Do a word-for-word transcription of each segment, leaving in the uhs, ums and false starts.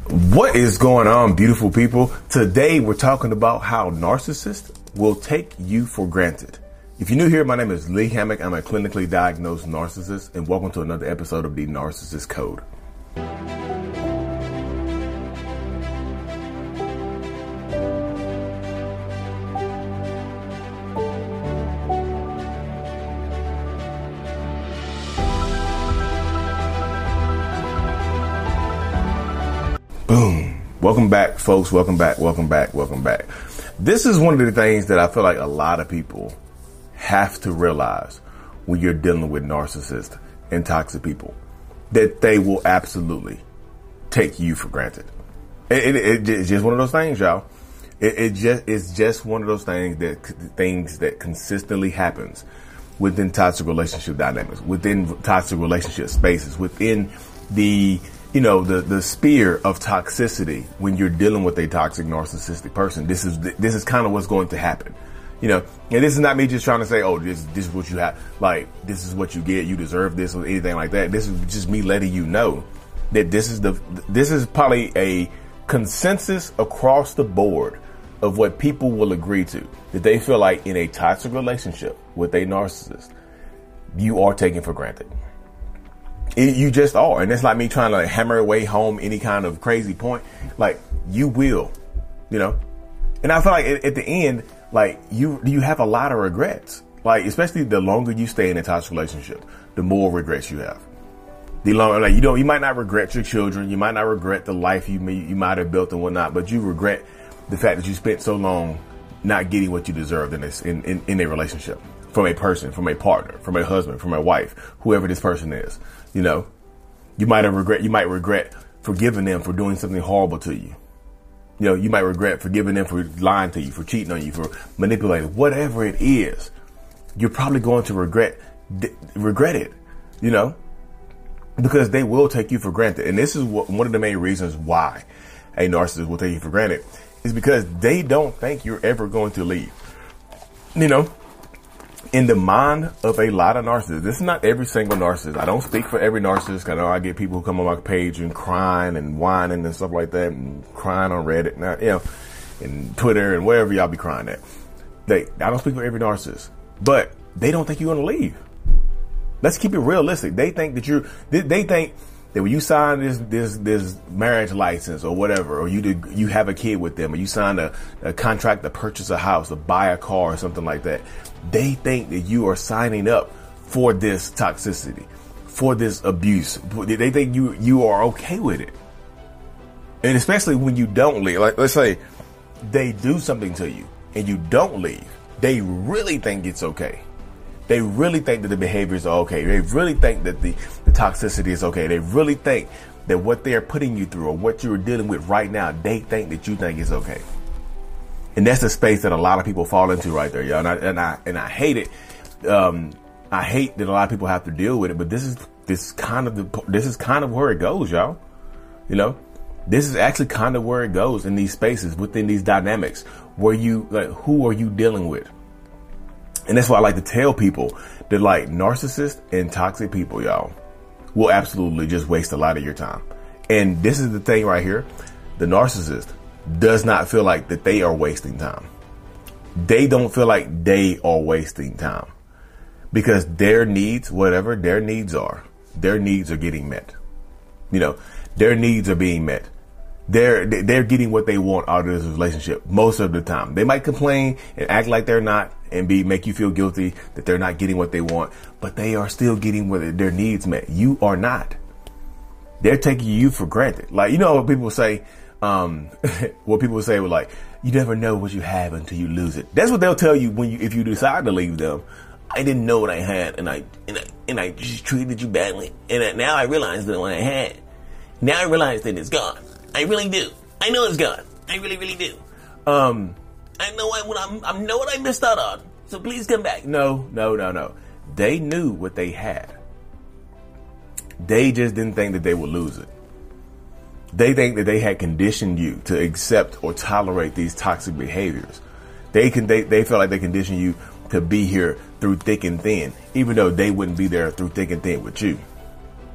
What is going on, beautiful people? Today we're talking about how narcissists will take you for granted. If you're new here, my name is Lee Hammock. I'm a clinically diagnosed narcissist, and welcome to another episode of the Narcissist Code. Boom. Welcome back, folks. Welcome back. Welcome back. Welcome back. This is one of the things that I feel like a lot of people have to realize when you're dealing with narcissists and toxic people, that they will absolutely take you for granted. It, it, it, it's just one of those things, y'all. It, it just it's just one of those things that things that consistently happens within toxic relationship dynamics, within toxic relationship spaces, within the you know, the, the sphere of toxicity when you're dealing with a toxic narcissistic person. This is, this is kind of what's going to happen. You know, and this is not me just trying to say, oh, this, this is what you have, like, this is what you get, you deserve this, or anything like that. This is just me letting you know that this is the, this is probably a consensus across the board of what people will agree to, that they feel like in a toxic relationship with a narcissist, you are taken for granted. It, you just are. And it's like me trying to hammer away home any kind of crazy point. Like, you will, you know, and I feel like at, at the end, like you, you have a lot of regrets, like, especially the longer you stay in a toxic relationship, the more regrets you have. The longer, like, you don't, you might not regret your children. You might not regret the life you may, you might have built and whatnot, but you regret the fact that you spent so long not getting what you deserved in this, in, in, in a relationship from a person, from a partner, from a husband, from a wife, whoever this person is. You know, you might have regret, you might regret forgiving them for doing something horrible to you. You know, you might regret forgiving them for lying to you, for cheating on you, for manipulating, whatever it is. You're probably going to regret, d- regret it, you know, because they will take you for granted. And this is what, one of the main reasons why a narcissist will take you for granted is because they don't think you're ever going to leave. You know, in the mind of a lot of narcissists, this is not every single narcissist. I don't speak for every narcissist. I know I get people who come on my page and crying and whining and stuff like that, and crying on Reddit, now, you know, and Twitter and wherever y'all be crying at. They, I don't speak for every narcissist, but they don't think you're going to leave. Let's keep it realistic. They think that you're, they, they think that when you sign this, this, this marriage license or whatever, or you did, you have a kid with them, or you sign a, a contract to purchase a house or buy a car or something like that, they think that you are signing up for this toxicity, for this abuse. They think you, you are okay with it. And especially when you don't leave, like, let's say they do something to you and you don't leave. They really think it's okay. They really think that the behaviors are okay. They really think that the, the toxicity is okay. They really think that what they're putting you through or what you're dealing with right now, they think that you think is okay. And that's the space that a lot of people fall into right there, y'all. And I, and I, and I hate it. Um, I hate that a lot of people have to deal with it, but this is, this is kind of the, this is kind of where it goes, y'all. You know, this is actually kind of where it goes in these spaces, within these dynamics where you, like, who are you dealing with? And that's why I like to tell people that, like, narcissists and toxic people, y'all, will absolutely just waste a lot of your time. And this is the thing right here. The narcissist does not feel like that they are wasting time. They don't feel like they are wasting time because their needs, whatever their needs are, their needs are getting met. You know, their needs are being met. They're, they're getting what they want out of this relationship most of the time. They might complain and act like they're not and be, make you feel guilty that they're not getting what they want, but they are still getting what their needs met. You are not. They're taking you for granted. Like, you know what people say, um, what people say were like, you never know what you have until you lose it. That's what they'll tell you when you, if you decide to leave them. I didn't know what I had, and I, and I, and I just treated you badly. And I, now I realize that what I had, now I realize that it's gone. I really do. I know it's gone. I really, really do. Um, I know I, what I'm, I know what I missed out on. So please come back. No, no, no, no. They knew what they had. They just didn't think that they would lose it. They think that they had conditioned you to accept or tolerate these toxic behaviors. They can, they, they felt like they conditioned you to be here through thick and thin, even though they wouldn't be there through thick and thin with you.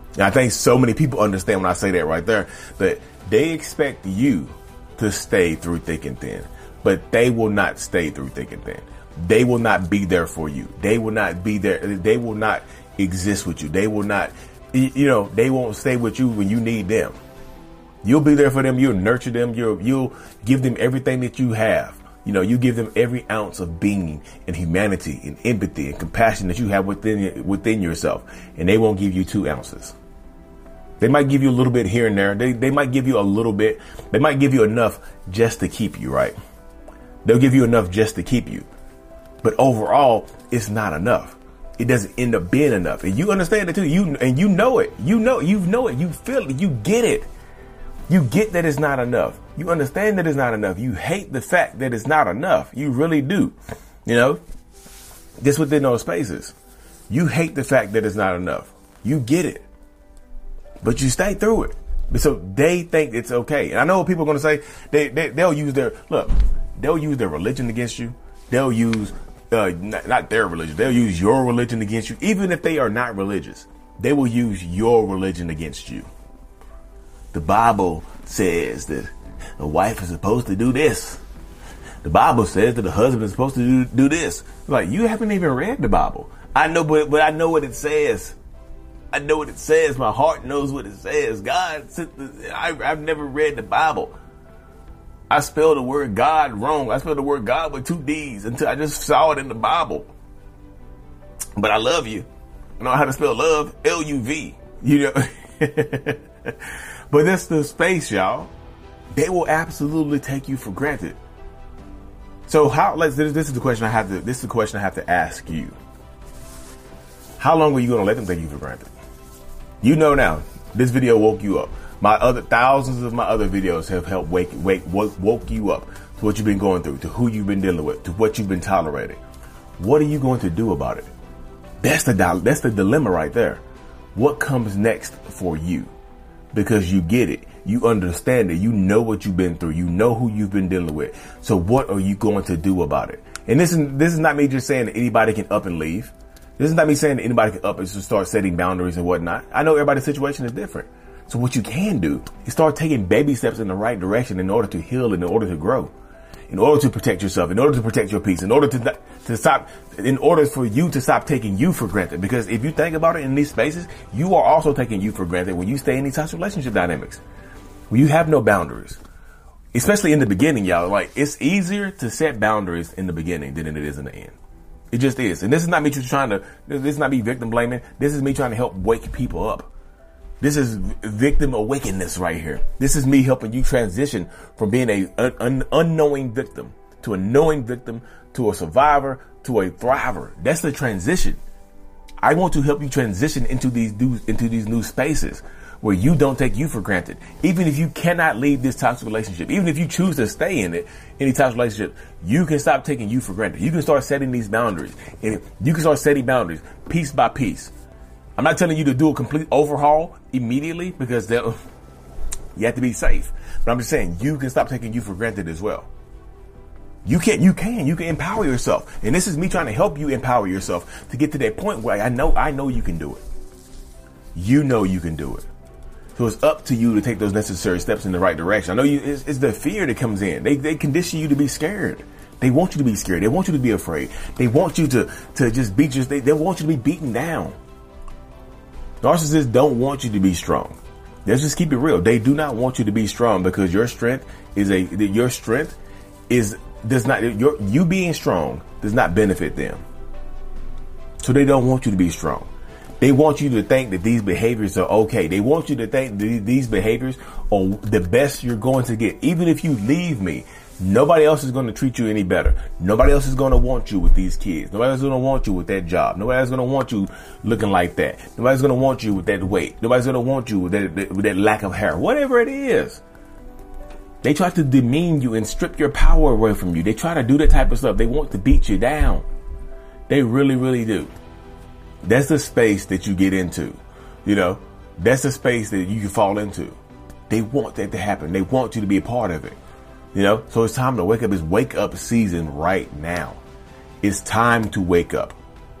And I think so many people understand when I say that right there, that they expect you to stay through thick and thin, but they will not stay through thick and thin. They will not be there for you. They will not be there. They will not exist with you. They will not, you know, they won't stay with you when you need them. You'll be there for them. You'll nurture them. You'll, you'll give them everything that you have. You know, you give them every ounce of being and humanity and empathy and compassion that you have within, within yourself. And they won't give you two ounces. They might give you a little bit here and there. They, they might give you a little bit. They might give you enough just to keep you, right? They'll give you enough just to keep you. But overall, it's not enough. It doesn't end up being enough. And you understand it too. You, and you know it. You know, you know it. You feel it. You get it. You get that it's not enough. You understand that it's not enough. You hate the fact that it's not enough. You really do. You know, just within those spaces, you hate the fact that it's not enough. You get it, but you stay through it. So they think it's okay. And I know what people are going to say. They, they, they'll use their, look, they'll use their religion against you. They'll use, uh, not, not their religion. They'll use your religion against you. Even if they are not religious, they will use your religion against you. The Bible says that a wife is supposed to do this. The Bible says that a husband is supposed to do, do this. Like, you haven't even read the Bible. I know, but, but I know what it says. I know what it says. My heart knows what it says. God, I, I've never read the Bible. I spelled the word God wrong. I spelled the word God with two D's until I just saw it in the Bible. But I love you. I know how to spell love. L U V. You know. But that's the space, y'all. They will absolutely take you for granted. So how, let's, this, this is the question I have to, this is the question I have to ask you. How long are you going to let them take you for granted? You know now, this video woke you up. My other, thousands of my other videos have helped wake, wake, woke, woke you up to what you've been going through, to who you've been dealing with, to what you've been tolerating. What are you going to do about it? That's the, that's the dilemma right there. What comes next for you? Because you get it. You understand it. You know what you've been through. You know who you've been dealing with. So what are you going to do about it? And this is, this is not me just saying that anybody can up and leave. This is not me saying that anybody can up and just start setting boundaries and whatnot. I know everybody's situation is different. So what you can do is start taking baby steps in the right direction in order to heal and in order to grow, in order to protect yourself, in order to protect your peace, in order to, to stop, in order for you to stop taking you for granted. Because if you think about it in these spaces, you are also taking you for granted when you stay in these types of relationship dynamics. When you have no boundaries, especially in the beginning, y'all, like it's easier to set boundaries in the beginning than it is in the end. It just is. And this is not me just trying to, this is not me victim blaming. This is me trying to help wake people up. This is victim awakenness right here. This is me helping you transition from being a un- un- unknowing victim to a knowing victim to a survivor to a thriver. That's the transition. I want to help you transition into these new, into these new spaces where you don't take you for granted. Even if you cannot leave this toxic relationship, even if you choose to stay in it, any toxic relationship, you can stop taking you for granted. You can start setting these boundaries, and you can start setting boundaries piece by piece. I'm not telling you to do a complete overhaul immediately because you have to be safe. But I'm just saying you can stop taking you for granted as well. You can, you can, you can empower yourself. And this is me trying to help you empower yourself to get to that point where I know, I know you can do it. You know you can do it. So it's up to you to take those necessary steps in the right direction. I know you, it's, it's the fear that comes in. They, they condition you to be scared. They want you to be scared. They want you to be afraid. They want you to, to just beat you. They, they want you to be beaten down. Narcissists don't want you to be strong. Let's just keep it real. They do not want you to be strong because your strength is a, your strength is, does not, your, you being strong does not benefit them. So they don't want you to be strong. They want you to think that these behaviors are okay. They want you to think that these behaviors are the best you're going to get. Even if you leave me, nobody else is going to treat you any better. Nobody else is going to want you with these kids. Nobody else is going to want you with that job. Nobody else is going to want you looking like that. Nobody's going to want you with that weight. Nobody's going to want you with that, with that lack of hair. Whatever it is. They try to demean you and strip your power away from you. They try to do that type of stuff. They want to beat you down. They really, really do. That's the space that you get into. You know, that's the space that you can fall into. They want that to happen. They want you to be a part of it. You know, so it's time to wake up. It's wake up season right now. It's time to wake up.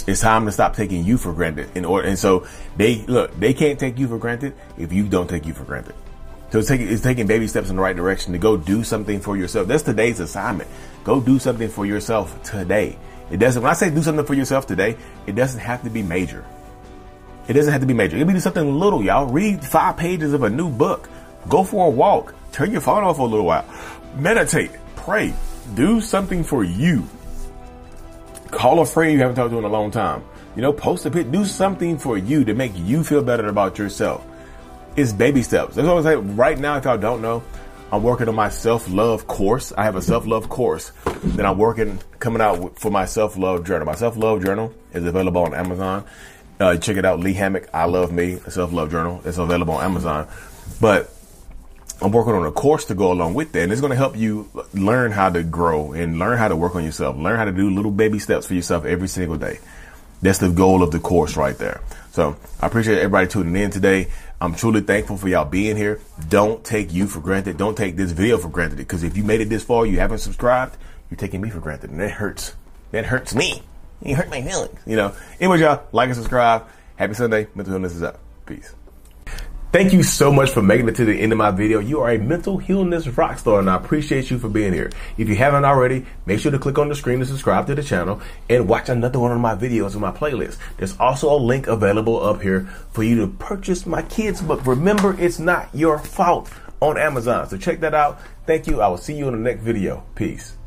It's time to stop taking you for granted. In order, and so they look, they can't take you for granted if you don't take you for granted. So it's taking, it's taking baby steps in the right direction to go do something for yourself. That's today's assignment. Go do something for yourself today. It doesn't, when I say do something for yourself today, it doesn't have to be major. It doesn't have to be major. It can be something little, y'all. Read five pages of a new book. Go for a walk. Turn your phone off for a little while. Meditate. Pray. Do something for you. Call a friend you haven't talked to in a long time. You know, post a pic. Do something for you to make you feel better about yourself. It's baby steps. That's what I say. Right now, if y'all don't know, I'm working on my self-love course. I have a self-love course that I'm working, coming out for my self-love journal. My self-love journal is available on Amazon. Uh, check it out. Lee Hammock, I Love Me, a self-love journal. It's available on Amazon. But I'm working on a course to go along with that. And it's going to help you learn how to grow and learn how to work on yourself. Learn how to do little baby steps for yourself every single day. That's the goal of the course right there. So I appreciate everybody tuning in today. I'm truly thankful for y'all being here. Don't take you for granted. Don't take this video for granted. Because if you made it this far, you haven't subscribed, you're taking me for granted. And that hurts. That hurts me. You hurt my feelings. You know. Anyway, y'all, like and subscribe. Happy Sunday. Mental Healness is up. Peace. Thank you so much for making it to the end of my video. You are a mental healness rock star, and I appreciate you for being here. If you haven't already, make sure to click on the screen to subscribe to the channel and watch another one of my videos in my playlist. There's also a link available up here for you to purchase my kids' book, Remember It's Not Your Fault, on Amazon. So check that out. Thank you. I will see you in the next video. Peace.